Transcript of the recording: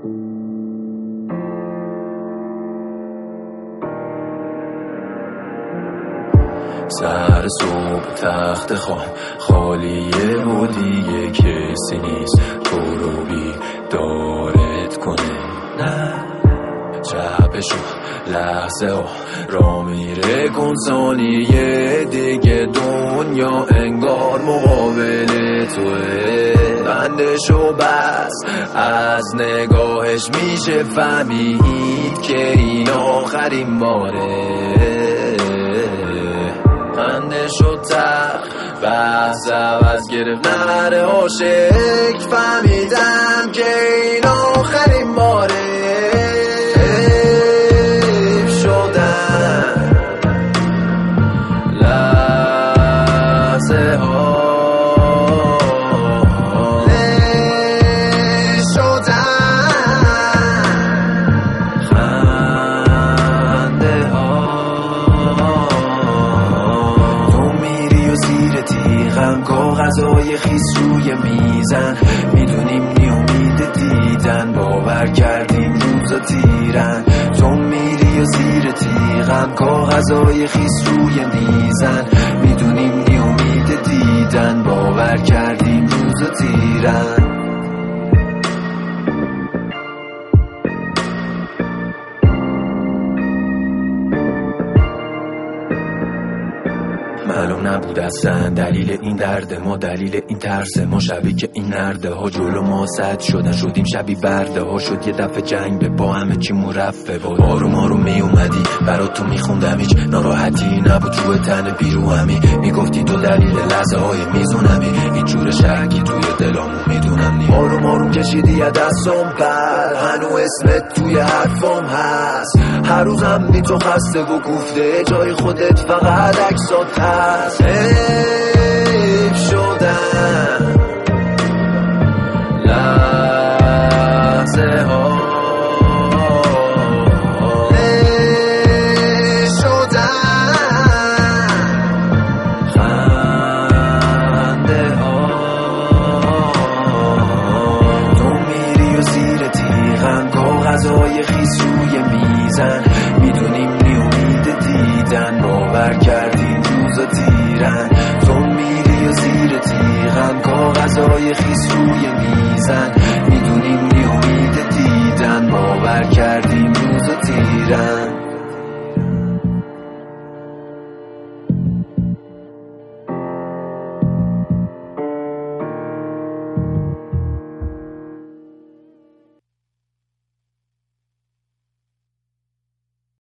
سر صبح تخت خواب خالیه و دیگه کسی نیست تو رو بیدارت کنه. نه شبشو لحظه ها را میره کن ثانیه دیگه دنیا انگار مقابل توه. بندشو بس از نگاهش میشه فهمید که این آخرین باره. بندشو تر بحث عوض گرفت نره عاشق فهمیدم که این آخرین باره. کاغذهای خیس روی میزن میدونیم نی امید دیدن باور کردیم روزا تیرن. تو میری و زیر تیغم کاغذهای خیس روی میزن میدونیم نی امید دیدن باور کردیم روزا تیرن. معلوم نبود اصلا دلیل این درد ما، دلیل این ترس ما. شبی که این نرده ها جلو ما سد شدن شدیم شبی برده ها. شد یه دفعه جنگ به با همه چی مرفه بود. آروم آروم می اومدی برات تو میخوندم هیچ ناراحتی نبود روی تن بیرو همی. میگفتی تو دلیل لحظه های میزونمی این جور شکی توی دلامو میدونم نی. آروم آروم کشیدی یا دستم پر هنو اسمت توی حرفم هست. هر روزم بی تو خسته و گفته جای خودت فقط عکسات هست. حیف شدن لحظه ها حیف شدن خنده ها. تو میری و زیر تیغم کاغذهای خیس روی میزن میدونیم نی امید دیدن باور کردیم روزا تیرن. تو میری و زیر تیغم کاغذهای خیس روی میزن میدونیم نی امید دیدن باور کردیم روزا تیرن.